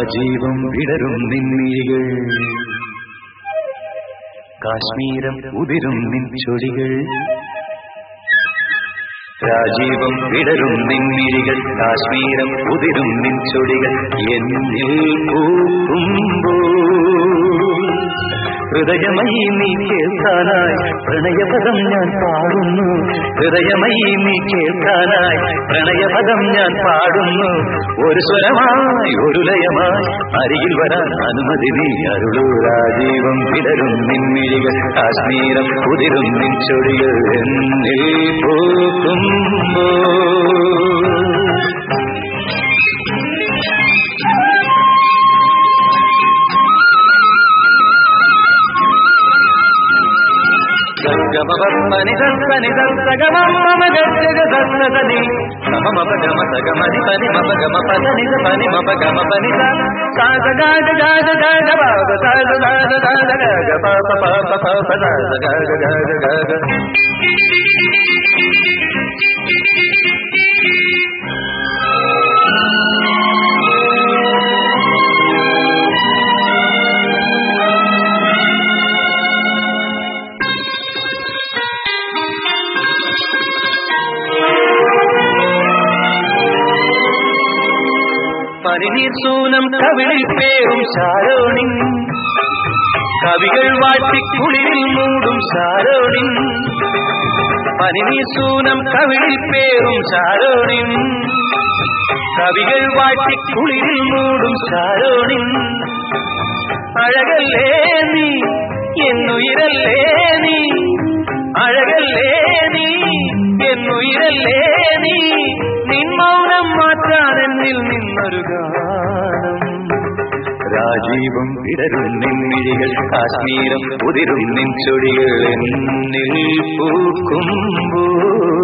രാജീവം വിടരും നിൻമിഴികൾ, കാശ്മീരം ഉതിരും നിൻ ചൊടികൾ. രാജീവം വിടരും നിൻമിഴികൾ, കാശ്മീരം ഉതിരും നിൻ ചൊടികൾ. എന്നിൽ പൂക്കുമ്പോൾ ഹൃദയമയി നീ കേൾക്കാനായി പ്രണയപദം ഞാൻ പാടുന്നു. ഹൃദയമയി നീ കേൾക്കാനായി പ്രണയപദം ഞാൻ പാടുന്നു. ഒരു സ്വരമായി ഒരു ലയമായി അരികിൽ വരാൻ അനുമതി നീ അരുളൂ. രാജീവം വിടരും നിൻമിഴികൾ, കാശ്മീരം ഉതിരും നിൻ ചൊടികൾ. എന്നിൽ പൂക്കുമ്പോൾ గమపని దత్తని దత్తగమమగగగదత్తదని మమమపగమసగమని పని మపగమపదని పని మపగమపని సాగగగగగగగబాబ సాగగగగగగగపాపపాపపాపసాగగగగగగ. പനിനീർ സൂനം കവിളിൽ പേരും ശാരോണിൻ, കവികൾ വാട്ടിക്കുളിരിൽ മൂടും ശാരോണിൻ. പനിനീർ സൂനം കവിളിൽ പേരും ശാരോണിൻ, കവികൾ വാട്ടിക്കുളിരിൽ മൂടും ശാരോണിൻ. അഴകല്ലേ നീ എന്നുയിരല്ലേ നീ, അഴകല്ലേ നീ എന്നുയിരല്ലേ നീ. നിൻ മൗനം മാറ്റാൻ എന്നിൽ നിന്നൊരു ഗാനം. രാജീവം വിടരും നിൻമിഴികൾ, കാശ്മീരം ഉതിരും നിൻ ചൊടികൾ. എന്നിൽ പൂക്കുമ്പോൾ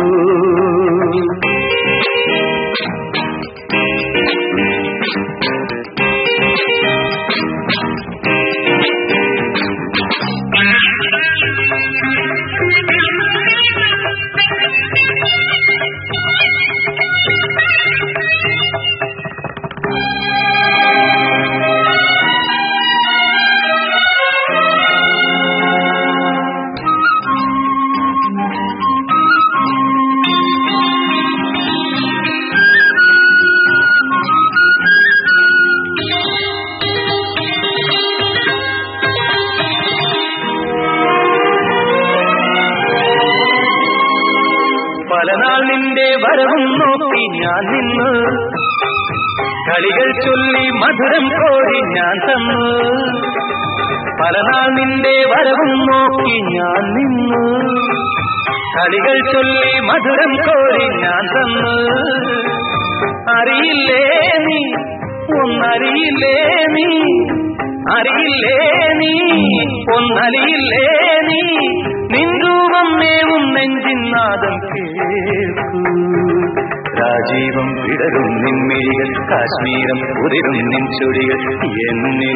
പലനാൾ നിന്റെ വരവും നോക്കി ഞാൻ നിന്നു, കളികൾ ചൊല്ലി മധുരം കോരി ഞാൻ തന്നു. പലനാൾ നിന്റെ വരവും നോക്കി ഞാൻ നിന്നു, കളികൾ ചൊല്ലി മധുരം കോരി ഞാൻ തന്നു. അറിയില്ലേ നീ ഒന്നറിയില്ലേ നീ, അറിയില്ലേ നീ ഒന്നറിയില്ലേ നീ. നിൻ രൂപം മേവും നെഞ്ചിൻ നാദം കേൾക്കൂ. രാജീവം വിടരും നിൻമിഴികൾ, കാശ്മീരം ഉതിരും നിൻ ചൊടികൾ. എന്നിൽ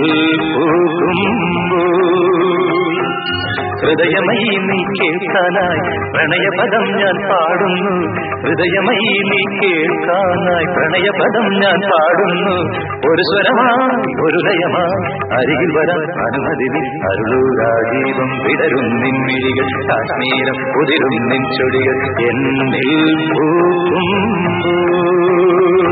പോകുമ്പോൾ ഹൃദയമയി നീ കേൾക്കാനായി പ്രണയപദം ഞാൻ പാടുന്നു. ഹൃദയമയി നീ കേൾക്കാനായി പ്രണയപദം ഞാൻ പാടുന്നു. ഒരു സ്വരമായി ഒരു ലയമായി അരികിൽ വരാൻ അനുമതി നീ അരുളൂ. രാജീവം വിടരും നിൻമിഴികൾ, കാശ്മീരം ഉതിരും നിൻ ചൊടികൾ. എന്നിൽ പോകുമ്പോൾ